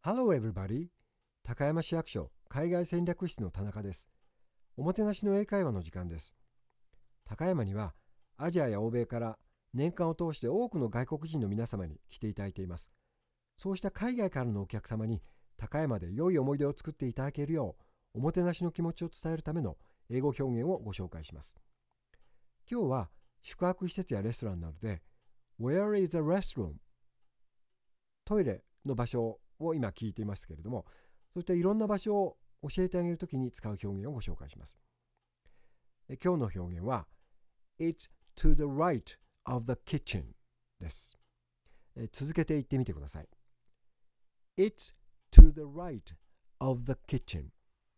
Hello everybody! 高山市役所海外戦略室の田中です。おもてなしの英会話の時間です。高山にはアジアや欧米から年間を通して多くの外国人の皆様に来ていただいています。そうした海外からのお客様に高山で良い思い出を作っていただけるようおもてなしの気持ちを伝えるための英語表現をご紹介します。今日は宿泊施設やレストランなどで Where is the restroom? トイレの場所を今聞いていますけれども、そういったいろんな場所を教えてあげるときに使う表現をご紹介します。今日の表現は It's to the right of the kitchen です。続けて言ってみてください。It's to the right of the kitchen.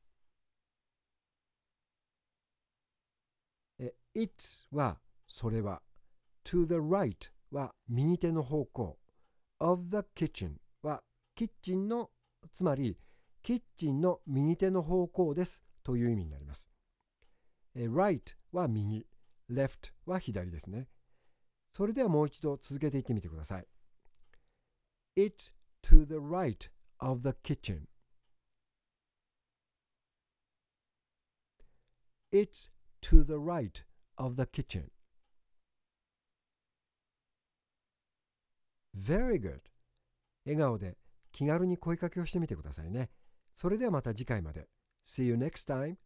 It's はそれは、to the right は右手の方向、of the kitchen はキッチンの、つまりキッチンの右手の方向ですという意味になります。right は右、left は左ですね。それではもう一度続けて言ってみてください。It's to the right of the kitchen. It's to the right of the kitchen. Very good. 笑顔で気軽に声かけをしてみてくださいね。それではまた次回まで。See you next time.